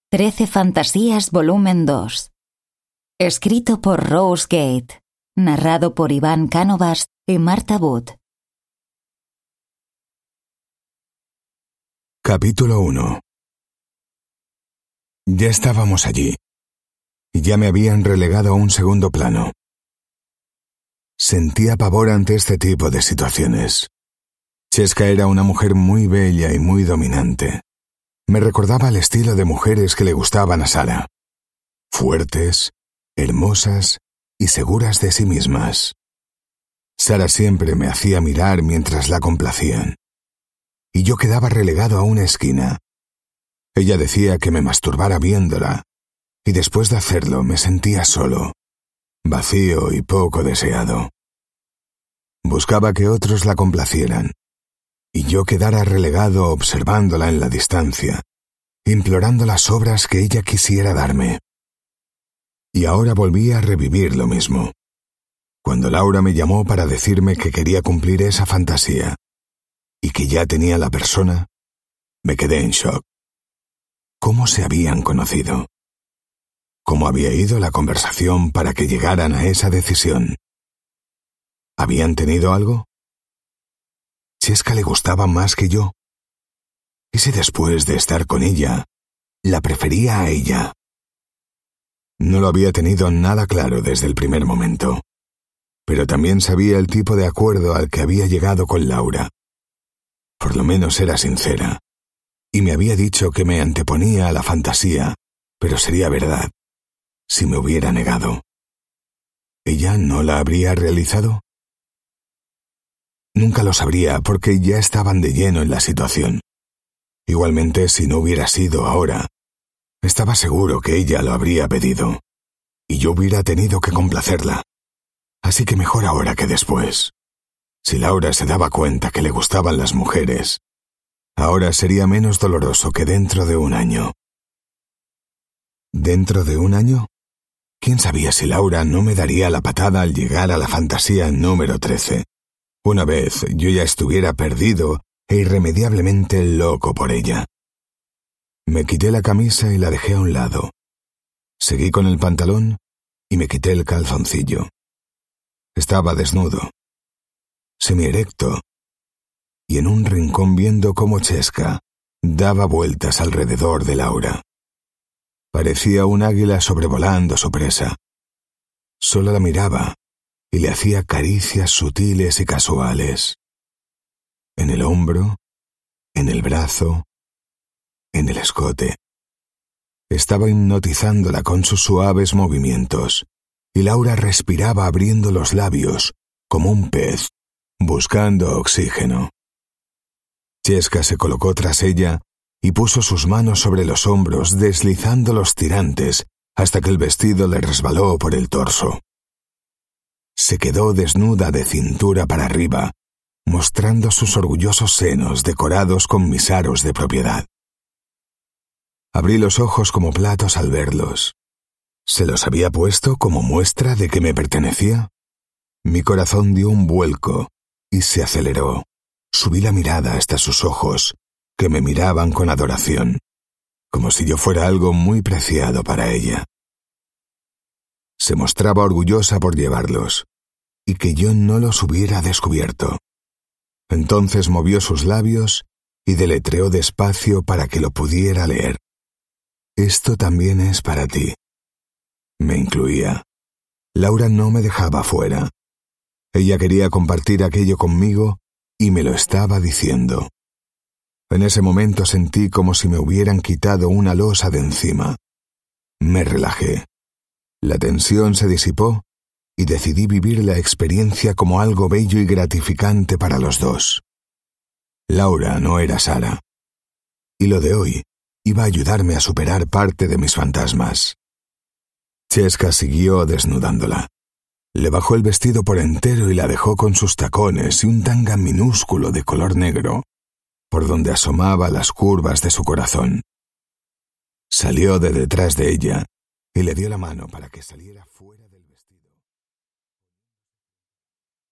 13 Fantasías Volumen 2. Escrito por Rose Gate. Narrado por Iván Cánovas y Marta Wood. Capítulo 1. Ya estábamos allí, y ya me habían relegado a un segundo plano. Sentía pavor ante este tipo de situaciones. Cheska era una mujer muy bella y muy dominante. Me recordaba el estilo de mujeres que le gustaban a Sara. Fuertes, hermosas y seguras de sí mismas. Sara siempre me hacía mirar mientras la complacían. Y yo quedaba relegado a una esquina. Ella decía que me masturbara viéndola, y después de hacerlo me sentía solo, vacío y poco deseado. Buscaba que otros la complacieran, y yo quedara relegado observándola en la distancia, implorando las obras que ella quisiera darme. Y ahora volví a revivir lo mismo. Cuando Laura me llamó para decirme que quería cumplir esa fantasía, y que ya tenía la persona, me quedé en shock. ¿Cómo se habían conocido? ¿Cómo había ido la conversación para que llegaran a esa decisión? ¿Habían tenido algo? Cheska le gustaba más que yo. ¿Y si después de estar con ella, la prefería a ella? No lo había tenido nada claro desde el primer momento, pero también sabía el tipo de acuerdo al que había llegado con Laura. Por lo menos era sincera, y me había dicho que me anteponía a la fantasía, pero sería verdad, si me hubiera negado. ¿Ella no la habría realizado? Nunca lo sabría porque ya estaban de lleno en la situación. Igualmente, si no hubiera sido ahora, estaba seguro que ella lo habría pedido, y yo hubiera tenido que complacerla. Así que mejor ahora que después. Si Laura se daba cuenta que le gustaban las mujeres, ahora sería menos doloroso que dentro de un año. ¿Dentro de un año? ¿Quién sabía si Laura no me daría la patada al llegar a la fantasía número 13? Una vez yo ya estuviera perdido e irremediablemente loco por ella. Me quité la camisa y la dejé a un lado. Seguí con el pantalón y me quité el calzoncillo. Estaba desnudo, semierecto, y en un rincón viendo cómo Cheska daba vueltas alrededor de Laura. Parecía un águila sobrevolando su presa. Solo la miraba y le hacía caricias sutiles y casuales. En el hombro, en el brazo, en el escote. Estaba hipnotizándola con sus suaves movimientos, y Laura respiraba abriendo los labios, como un pez, buscando oxígeno. Cheska se colocó tras ella y puso sus manos sobre los hombros, deslizando los tirantes hasta que el vestido le resbaló por el torso. Se quedó desnuda de cintura para arriba, mostrando sus orgullosos senos decorados con mis aros de propiedad. Abrí los ojos como platos al verlos. ¿Se los había puesto como muestra de que me pertenecía? Mi corazón dio un vuelco y se aceleró. Subí la mirada hasta sus ojos, que me miraban con adoración, como si yo fuera algo muy preciado para ella. Se mostraba orgullosa por llevarlos, y que yo no los hubiera descubierto. Entonces movió sus labios y deletreó despacio para que lo pudiera leer. Esto también es para ti. Me incluía. Laura no me dejaba fuera. Ella quería compartir aquello conmigo y me lo estaba diciendo. En ese momento sentí como si me hubieran quitado una losa de encima. Me relajé. La tensión se disipó y decidí vivir la experiencia como algo bello y gratificante para los dos. Laura no era Sara. Y lo de hoy iba a ayudarme a superar parte de mis fantasmas. Cheska siguió desnudándola. Le bajó el vestido por entero y la dejó con sus tacones y un tanga minúsculo de color negro, por donde asomaba las curvas de su corazón. Salió de detrás de ella y le dio la mano para que saliera fuera.